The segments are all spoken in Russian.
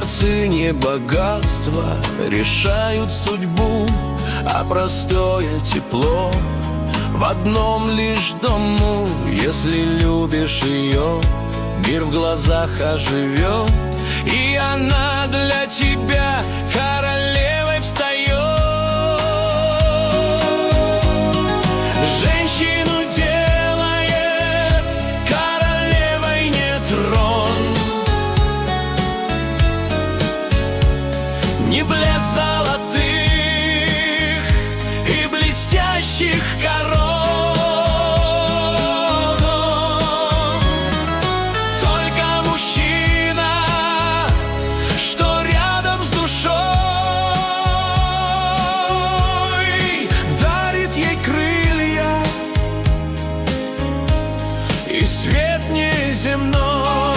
дворцы не богатства решают судьбу, а простое тепло в одном лишь дому. Если любишь ее, мир в глазах оживет, и она для тебя королевой встает. Женщину делает королевой не трон, не блеск золотых и блестящих корон. Только мужчина, что рядом с душой, дарит ей крылья и свет неземной.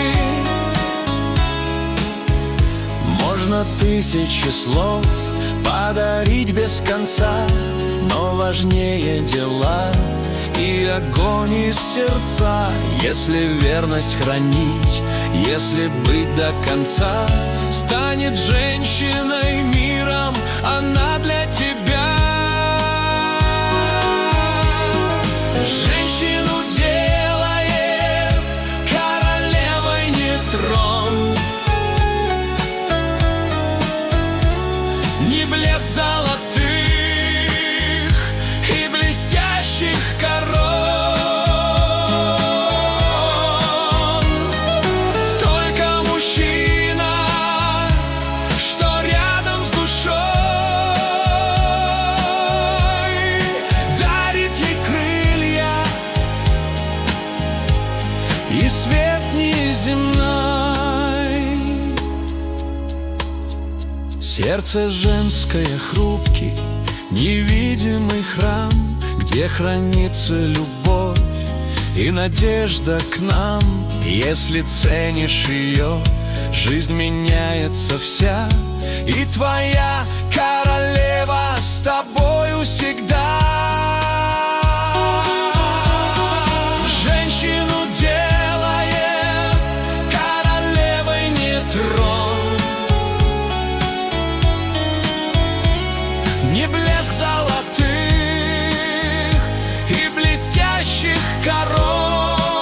Можно тысячи слов подарить без конца, но важнее дела и огонь из сердца. Если верность хранить, если быть до конца, станет женщиной миром она для тебя. Женщину делает королевой не трон, не блеск золотых и блестящих корон. Только мужчина, что рядом с душой, дарит ей крылья и свет неземной. Сердце женское хрупкий, невидимый храм, где хранится любовь и надежда к нам. Если ценишь ее, жизнь меняется вся, и твоя королева с тобою всегда. Женщину делает королевой не трон, не блеск золотых и блестящих корон.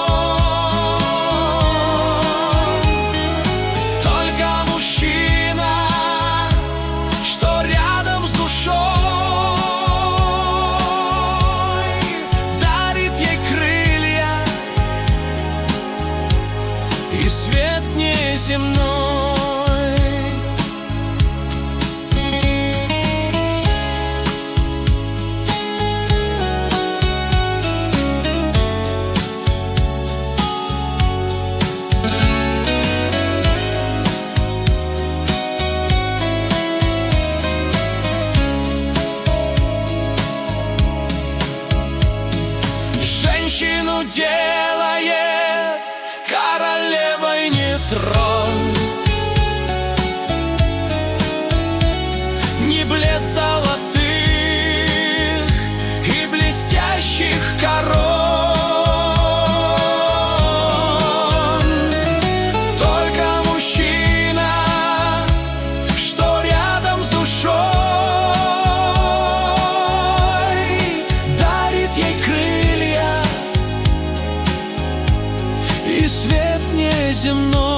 Только мужчина, что рядом с душой, дарит ей крылья и свет неземной. Женщину делает королевой не трон, не блеск золотых и блестящих корон. Только мужчина, что рядом с душой, дарит ей крылья и свет неземной.